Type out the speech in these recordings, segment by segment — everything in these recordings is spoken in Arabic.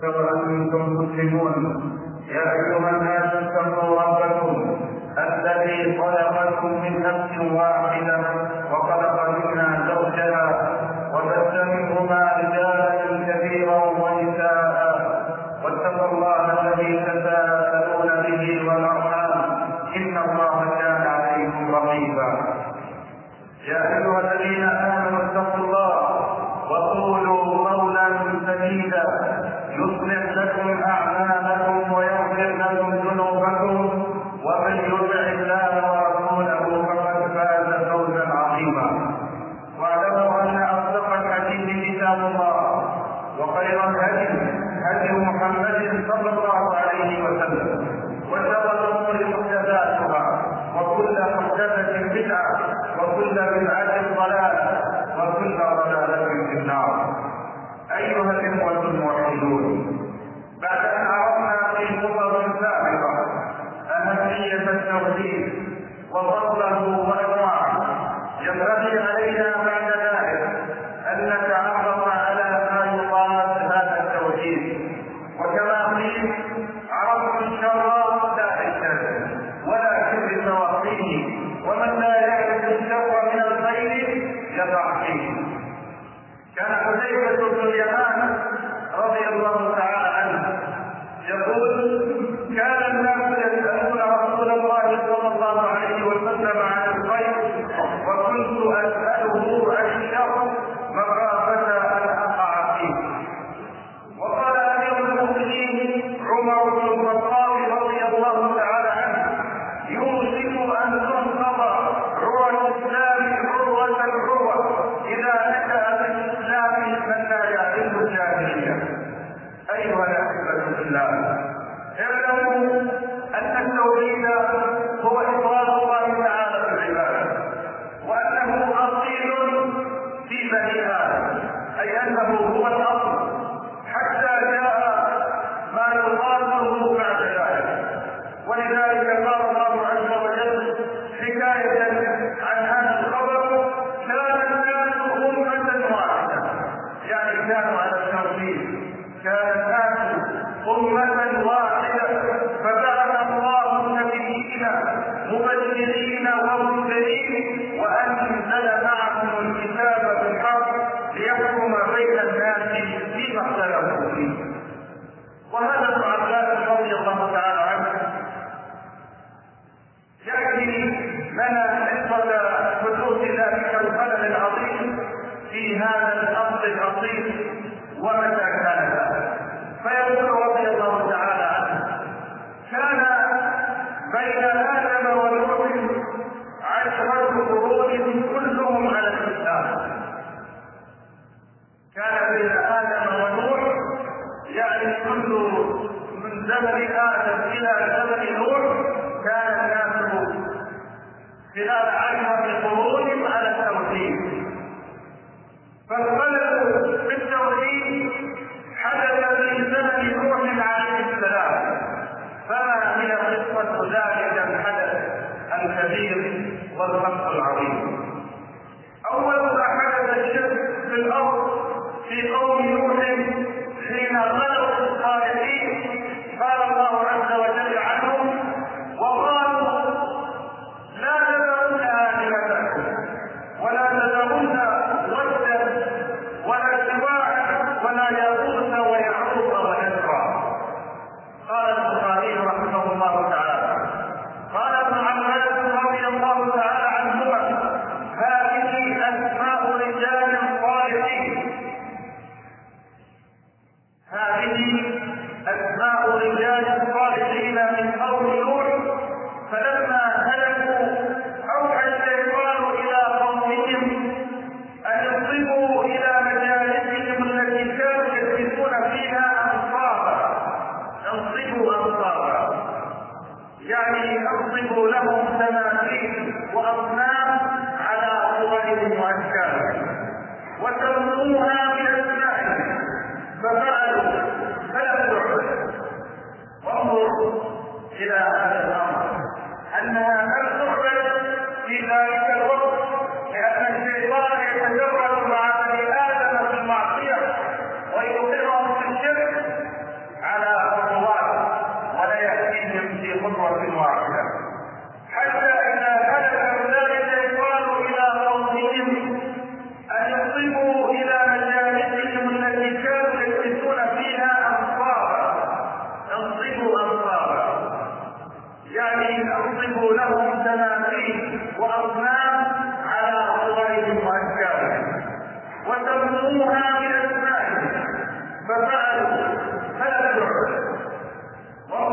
وأنتم مسلمون. يا أيها الناس اتقوا ربكم الذي خلقكم من نفس واحدة وخلق منها زوجها وبث منهما رجالا كثيرا ونساء، واتقوا الله الذي تساءلون به والأرحام إن الله كان عليكم رقيبا. يا أيها الذين آمنوا اتقوا الله وقولوا قولا سديدا يصلح لكم أعمالكم ويغفر لكم ذنوبكم، ومن يطع الله ورسوله فقد فاز فوزا عظيما. واعلموا أن أصدق الحديث كتاب الله، وخير الهدي هدي محمد صلى الله عليه وسلم، وشر الأمور محدثاتها، وكل محدثة بدعة، وكل بدعة ضلالة، وكل ضلالة في النار. أيها الإخوة الموحدون، بعد أن عرفنا في خطب سابقة أهمية التوحيد وفضله وأنواعه، ينبغي علينا بعد ذلك أن نتعرف على ما يضاد هذا التوحيد. وكما قيل: عرفت الشر لا يشتغل ولكن بتوقيه، ومن لا يعرف الشر من الخير يقع فيه. كان حذيفة بن اليمان رضي الله تعالى عنه يقول: كان الناس يسألون رسول الله صلى الله عليه وسلم عن الخير، وكنت أسأله عن الشر مخافة أن أقع فيه. وقال أمير المؤمنين عمر بن الخطاب رضي الله تعالى عنه: يوشك أن تنقض عروة الإسلام عروة العروة إذا نشأ في الإسلام من لا يعرف الجاهلية. أيها الأحبة في الله، اعلموا أن التوحيد هو إفراد الله تعالى في العبادة، وأنه أصيل في بني آدم، أي أنه هو الأصل، حتى جاء ما يقاله بعد ذلك. ولذلك قال الله عز وجل حكاية عن هذا الخبر: كان الناس أمة واحدة، يعني كانوا على التوحيد، كان الناس أمة واحدة، فبعث الله النبيين مبشرين ومنذرين، وأنزل معهم الكتاب بالحق ليحكم بين الناس فيما اختلفوا فيه. وهذا ابن عباس رضي الله تعالى عنه يأتي لنا قصة حدوث ذلك الخلل العظيم في هذا الأصل الأصيل ومتى كان ذلك. فيقول رضي الله تعالى عنه: كان بين آدم ونوح 10 قرون كلهم على الإسلام. كان بين آدم ونوح، يعني كل من زمن آدم إلى زمن نوح كان الناس خلال 10 قرون على التوحيد. فالخلل في التوحيد حدث في زمن نوح عليه السلام. فما هي قصة ذلك الحدث الكبير والخلق العظيم؟ أول ما حدث الشرك في الأرض في قوم نوح حين غلوا الصالحين، قال الله عز وجل عنهم: وقالوا لا تذرن آلهتكم ولا تذرن ودا ولا سواعا ولا يغوث ويعوق ونسرا. قال البخاري رحمه الله تعالى: قال ابن عباس رضي الله تعالى عنهما: هذه أسماء رجال صالحين، هذه أسماء رجال صالحين من قوم نوح. فلما هلكوا أوحى الشيطان إلى قومهم أن ينصبوا إلى مجالسهم التي كانوا يجلسون فيها أنصابا. انصبوا أنصابا يعني انصبوا لهم تماثيل وأصنام على صورهم وأشكالهم وسموها بأسمائهم، ففعلوا فلم تعبد. وانظر إلى هذا الأمر أنها لم تعبد في ذلك الوقت، لأن الشيطان يتجرد مع بني آدم في المعصية ويوقعهم في الشرك،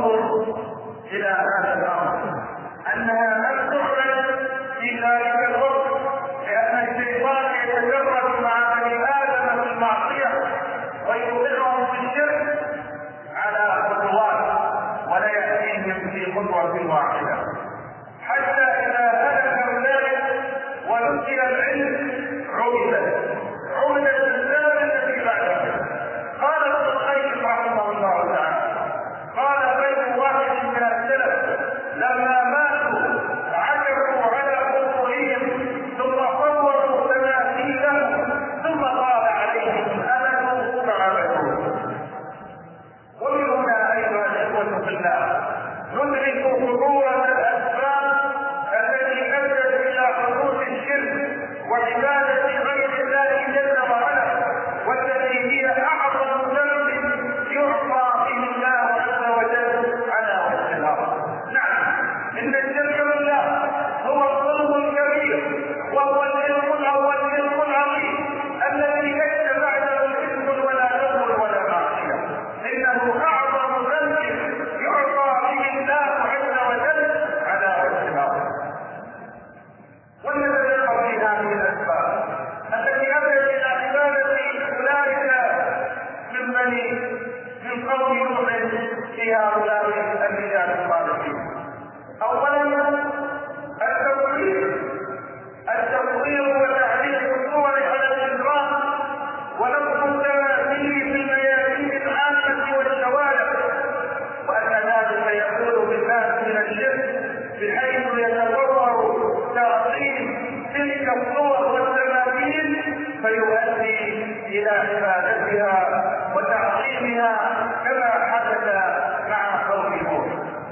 انظر إلى هذا الأمر أنها لم تعلن في ذلك الوقت، لأن الشيطان يتجرد مع بني آدم في المعصية ويوقعهم في الشرك على خطوات ولا يأتيهم في خطوة واحدة، حتى إذا هلك أولئك ونسي العلم عبدت الزمن الذي بعده. قال ابن القيم رحمه الله تعالى قال بين واحد من السلف لما ماتوا عكفوا على قبورهم ثم صوروا تماثيلهم ثم طال عليهم الامل فعبدوا. ومن هنا ايها الاخوه في الله ندرك خطوره الاسباب التي ادت الى حدوث الشرك وعباده غير الله جل وعلا، والتي هي اعظم ذنب يعصى به الله عز وجل على وجه الارض. نعم، ان الشرك بالله هو الظلم الكبير وهو الجرم العظيم الذي ليس بعده اثم ولا ذنب ولا معصيه، انه اعظم ذنب يعصى به الله عز وجل على وجه الارض. ونتذكر في هذه الاسباب التي ادت الى عباده اولئك من قوم نوح في هؤلاء الرجال الصالحين. اولا التطوير وتعليق الصور على الاجرام ونقص التماثيل في الميادين العامه والشوارع، وان ذلك يكون بالناس من الشرك بحيث يتطور تعظيم تلك الصور والتماثيل فيؤدي الى عبادتها وتعظيمها كما حدث مع قوم نوح.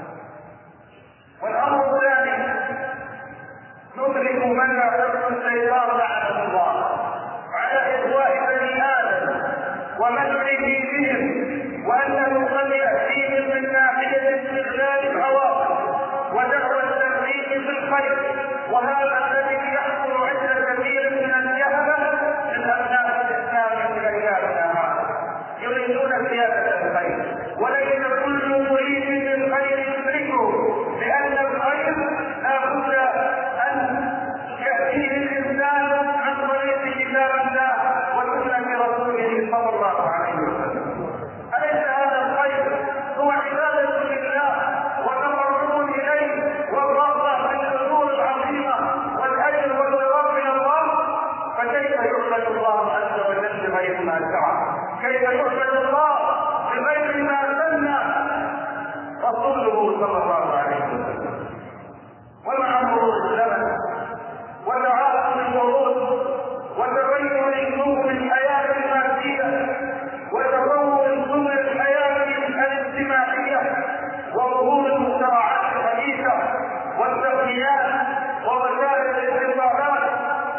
والامر الثاني ندرك من حكم الشيطان لعنه الله على اغواء بني ادم ومنعه بهم، وانه قد ياتيهم من ناحيه استغلال العواقب ودعوى الترغيب في الخير، وهذا الذي يحصل عند كثير من الجهله من ابناء الاسلام في ايامنا هذا، يريدون زياده الخير وليس كل مريد للخير يدركه، لان الخير لا بد ان ياتيه الانسان عن طريق كتاب الله وسنه رسوله صلى الله عليه وسلم. اليس هذا الخير هو عباده لله وتقرب اليه والرغبه في الحضور العظيمه والاجر والثواب من الله؟ فكيف يعبد الله عز وجل بغير ما شرع؟ كيف يعبد الله بغير ما سنى رسوله صلى الله عليه وسلم؟ ومع مرور الزمن وتعاقب الورود وتغير النور الحياه الماديه وتطور سبل الحياه الاجتماعيه وظهور المجتمعات الحديثه والتقنيات ووسائل الاتصالات،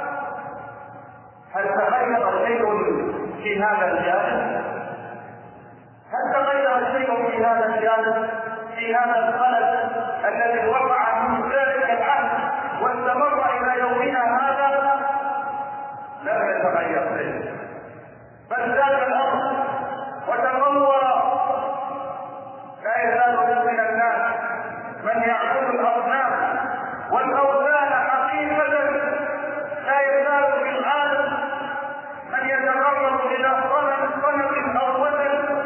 هل تغير شيء في هذا الجانب؟ هل تغير شيء في هذا الجانب، في هذا الخلل الذي وقع من ذلك العهد واستمر الى يومنا هذا؟ لم يتغير شيء، بل زاد الامر وتطور. لا يزال من الناس من يعبد الاصنام والاوثان حقيقه، لا يزال في العالم من يتقرب الى صنم او وثن،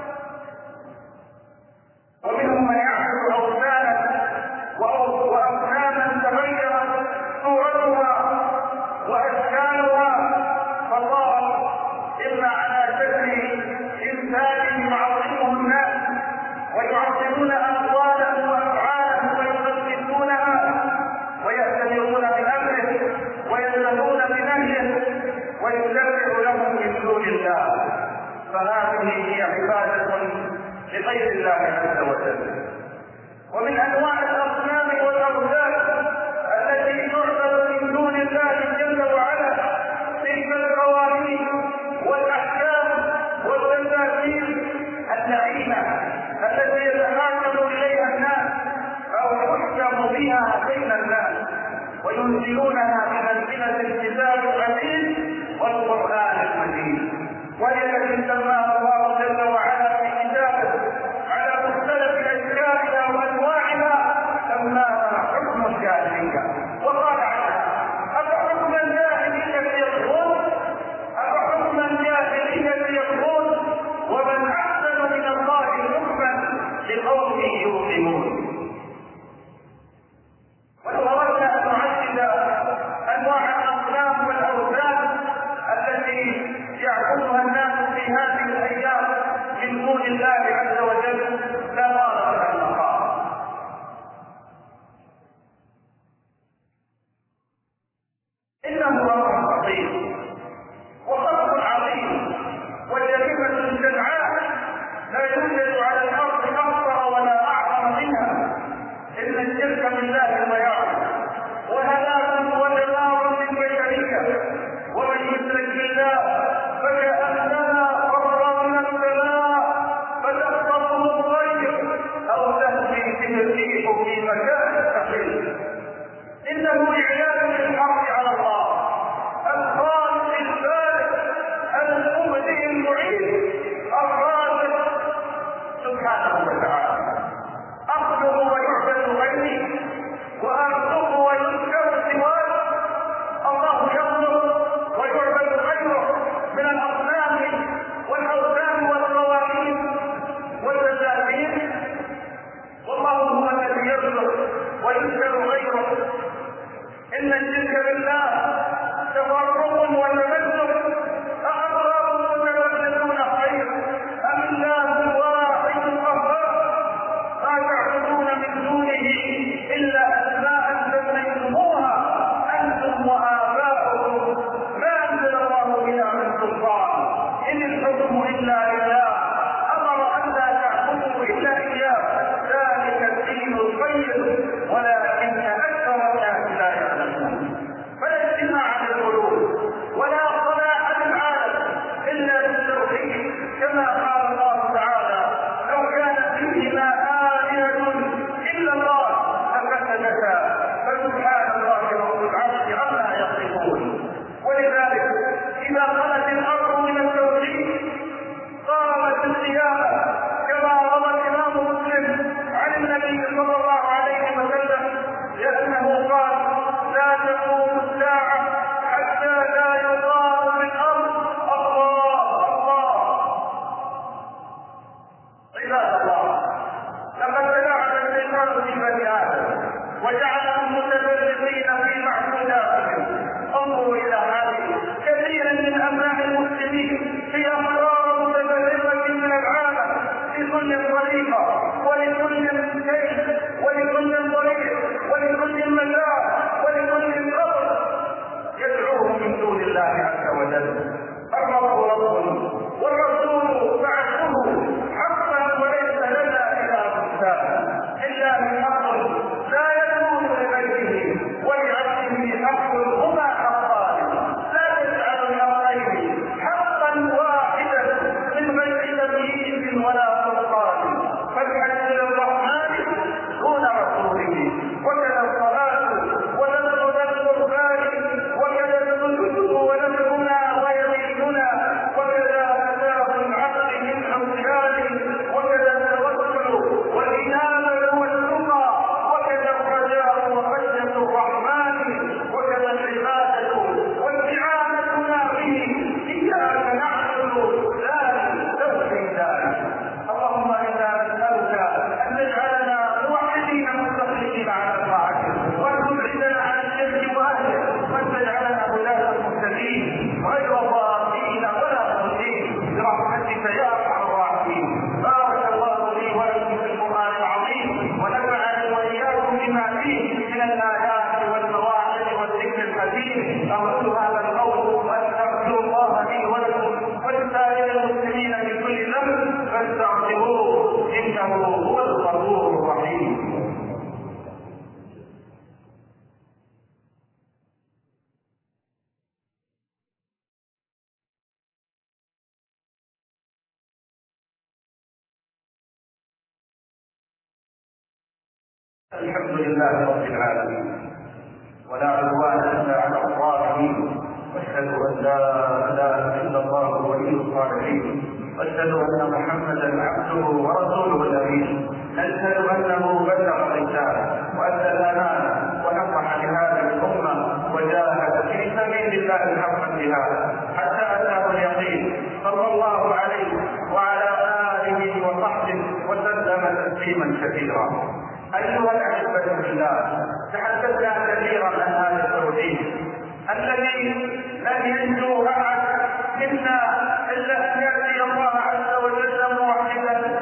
ومنهم من يعبد اوثانا واصناما تغيرت صورتها واشكالها فصارت اما على شكل انسان يعظمه الناس ويعظمون اقواله وافعاله ويقدسونها ويأتمرون بامره وينتهون بنهيه ويشرع لهم من دون الله، فهذه هي عباده لغير الله عز وجل. ومن انواع الاصنام والاوثان التي تعبد من دون الله جل وعلا تلك القوانين والاحكام والتماثيل اللعينه التي يتحاكم اليها الناس او يحكم بها بين الناس وينزلونها بمنزله الكتاب العزيز والقران المجيد، وهي التي سماها الله جل وعلا في كتابه على مختلف الاشكال الله عز وجل لا طال لها المقام. إنه أمر خطير وخطر عظيم وجريمة شنعاء لا يوجد على الأرض أكثر ولا أعظم منها، إن الشرك بالله ضياع وهلاك ودمار للبشرية، ومن يشرك بالله فكأنما خر من السماء فتخطفه الطير أو تهوي به الريح في مكان سحيق. إنه إعلان بالحق على الله الخالق البارئ المبدئ المعيد الرازق سبحانه وتعالى. أخلق ويعبد غيري وأرزق ويذكر سواه. الله يخلق ويعبد غيره من الأصنام والأوثان والقوانين والتساهيل، والله هو الذي يخلق ويذكر غيره. إن الشرك بالله تفرق وتمزق، أأبرار متمزقون خير أم الله واحد القهار؟ ما تعبدون من دونه إلا أسماء سميتموها أنتم وآباؤكم ما أنزل الله بها من سلطان، إن الحكم إلا لله أمر أن لا تعبدوا إلا إياه، ذلك الدين القيم ولكن أكثر الناس لا يعلمون. فلا اجتماع للقلوب ولا صلاح للعالم إلا بالتوحيد، كما قال الله تعالى: لو كان فيهما آلهة إلا الله لفسدتا، فسبحان الله رب العرش عما يصفون. ولذلك إذا خلت الأرض من التوحيد قامت القيامة، كما روى الإمام مسلم عن النبي صلى الله عليه وسلم لأنه قال: لا تقوم الساعة حتى لا يقال في الأرض الله الله. عباد الله، لقد تلاعب الشيطان في بني آدم وجعلهم متفرقين في معبوداتهم. انظروا إلى هذه، كثيرا من أبناء المسلمين في أمرار متفرقة من العالم لكل طريقة ولكل كيف ولكل طريق ولكل مجال ولكل قبر يدعوه من دون الله عز وجل. الرب رب والرسول بعثه حقا، وليس لنا إله إلا من حق لا يكون لغيره ولعبده حق هما حقان، لا تجعل الحقين حقا واحدا من غير تمييز ولا سلطان، فالحج للرحمن دون رسوله، وكذا الصلاة ونذر القربان، وكذا السجود ونذرنا ويميننا، وكذا أداء العقل من أمثاله، وكذا التوكل والإنابة والتقى، وكذا الرجاء وخشية الرحمن، وكذا العبادة واستعانتنا به، إياك نعبد لا نستوفي ذلك. اللهم إنا نسألك أن تجعلنا موحدين مستقيمين على طاعتك، وأن تبعدنا عن الشرك وأهله، وأن تجعلنا هداة المهتدين غير ضالين ولا مضلين برحمتك يا أرحم الراحمين. بارك الله لي ولكم في القرآن العظيم، ونفعني وإياكم بما فيه من الآيات والمواعظ والذكر الحكيم. أقول هذا القول وأستغفر الله لي ولكم ولسائر المسلمين من كل ذنب فاستغفروه إنه هو الغفور الرحيم. الحمد لله رب العالمين، ولا عدوان الا على الظالمين، واشهد ان لا اله الا الله ولي الصالحين، واشهد ان محمدا عبده ورسوله الامين. نشهد انه بلغ الرساله وادى الامانه ونصح لهذه الامه وجاهد في سبيل الله حق الجهاد حتى اتاه اليقين، صلى الله عليه وعلى اله وصحبه وسلم تسليما كثيرا. أيها الأحبة في الله، تحدثنا كثيرا عن هذا التوحيد الذي لن ينجو أحد منا إلا أن يأتي الله عز وجل موحدا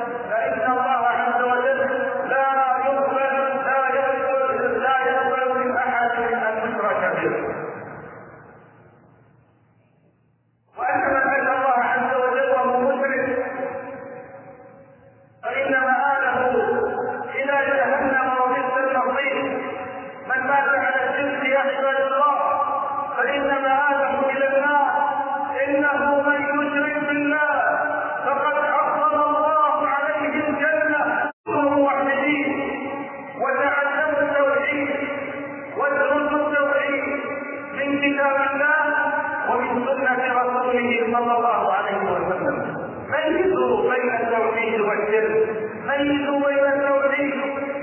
ميزوا بين التوحيد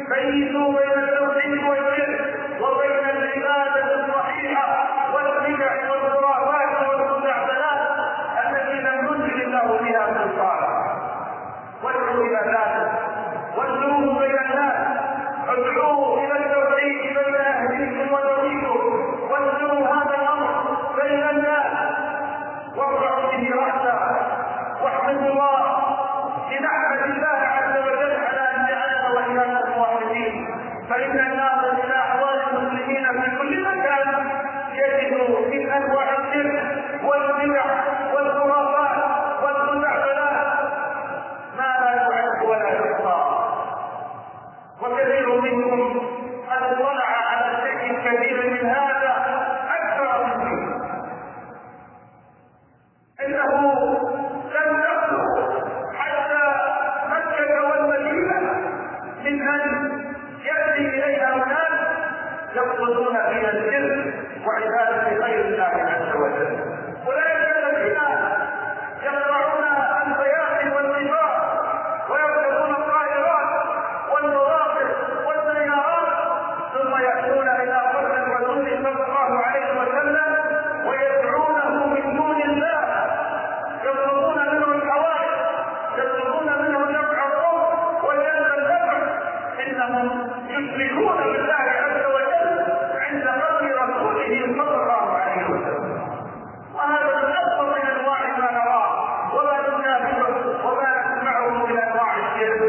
والشرك وبين العبادة الصحيحة والبدع والخرافات والخزعبلات التي لم ينزل الله بها سلطانا. وادعوا إلى ذلك وادعوه بين الناس، ادعوه إلى التوحيد بين أهلكم وذويكم، وادعوا هذا الأمر بين الناس وارفعوا به رأسا واحمدوا الله بنعمة الله عز وجل على أن جعلنا وإياكم موحدين. فإن الناس إلى أحوال المسلمين في كل مكان يجدوا من أنواع الشرك والبدع والخرافات والخزعبلات ما لا يعد ولا يحصى، وكثير منهم قد اطلع على شيء كبير من هذا أكثر منه. إنه لم يخلو حتى مكة والمدينة من أن يأتي إليها أناس يقصدون فيها الشرك وعبادة غير الله عز وجل. أولئك الذين يقطعون البيان والنفاق ويركبون الطائرات والنواقل والسيارات ثم يأتون إلى قبر الرسول صلى الله عليه وسلم ويدعونه من دون الله، يطلبون منه الحوائج، يطلبون منه نفع الضر وجلب النفع. إنهم يشركون بالله عز وجل عند قبر رسوله صلى الله عليه وسلم. وهذا من أكبر من أنواع ما نراه وما نشاهده وما نسمعه من أنواع الشرك.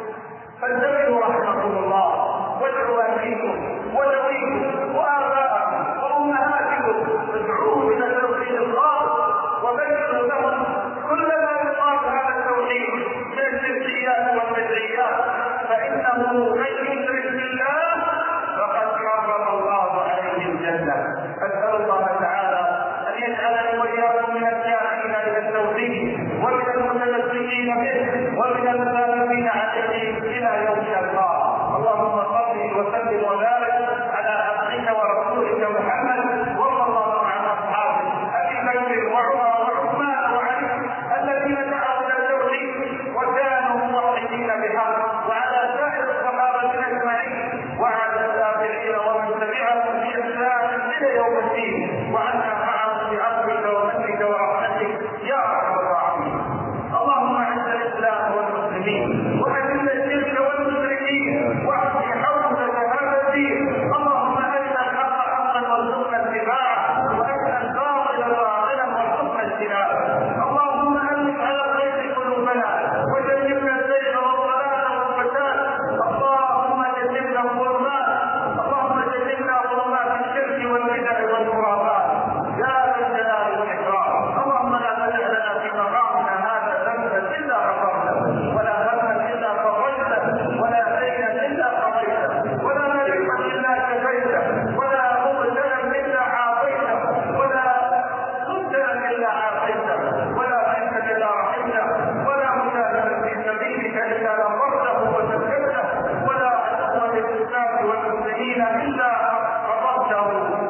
فانتبهوا رحمكم الله، وادعوا أهليكم وذويكم وآباءكم وأمهاتكم، ادعوهم إلى توحيد الله وبينوا لهم كل ما يقال هذا التوحيد من الشركيات والبدعيات، فإنه من يشرك بالله فقد حرم الله عليه الجنة. أسأل الله تعالى أن يجعلني وإياكم من الداعين إلى التوحيد ومن المتمسكين به ومن الثابتين عليه إلى يوم القيامة. اللهم صل وسلم وبارك على عبدك ورسولك محمد صلى الله على أصحابه أبي بكر وعمر وعثمان وعلي الذين دعوا إلى التوحيد وكانوا موحدين بحق، وعلى سائر الصحابة أجمعين، وعلى التابعين ومن تبعهم بإحسان إلى يوم الدين، وعنا معهم بعفوك ومنك ورحمتك يا أرحم الراحمين. اللهم أعز الإسلام والمسلمين وأذل الشرك والمشركين واحمي حوزة هذا الدين. اللهم أرنا الحق حقا وارزقنا اتباعه، وأرنا الباطل باطلا وارزقنا اجتنابه. اللهم ألف على الخير قلوبنا وجنبنا الزيغ والضلال والفساد. اللهم جنبنا الظلمات، اللهم جنبنا ظلمات الشرك والبدع والخرافات يا ذا الجلال والإكرام. اللهم لا تدع لنا في مقامنا هذا ذنبا إلا غفرته، ولا هما إلا فرجته، ولا دينا إلا قضيته، ولا مريضا إلا شفيته، ولا مبتلا إلا عافيته، ولا مبتلا إلا عافيته، ولا ضيفا إلا رحمته، ولا مسافرا في سبيلك إلا نصرته وسددته، ولا عدوا للإسلام والمسلمين إلا قضيته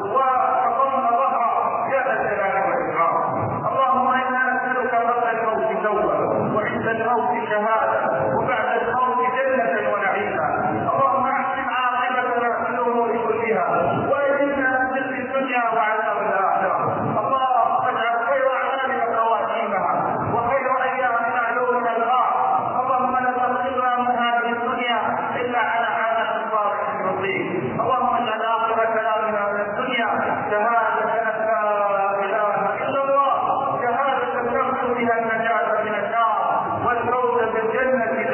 وقضمنا ظهره يا ذا الجلال والإكرام. اللهم إنا نسألك قبل الموت توبة وعند الموت شهادة وبعد الموت جنة ونعيما. اللهم أحسن عاقبتنا في الأمور كلها وأجرنا من خزي الدنيا وعذاب الآخرة. اللهم اجعل خير أعمالنا خواتيمها وخير أيامنا يوم نلقاك. اللهم لا تخذنا من هذه الدنيا إلا على عمل صالح نصيب. اللهم اجعل آخر كلامنا من الدنيا شهادة لا إله إلا الله، شهادة ترجو بها النجاة من النار والفوز بالجنة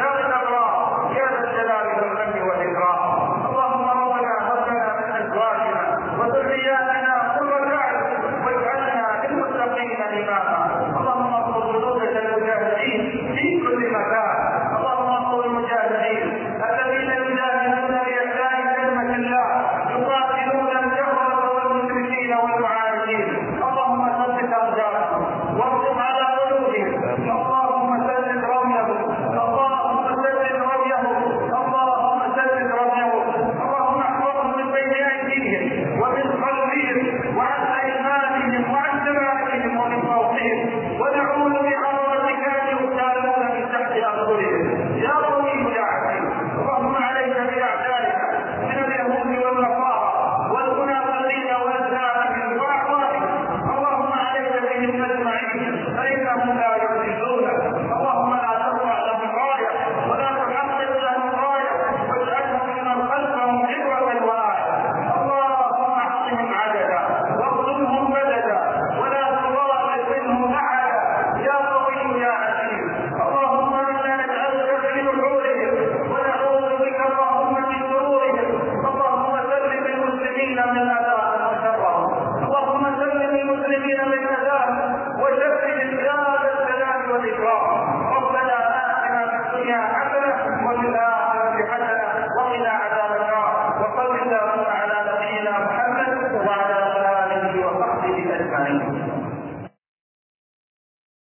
من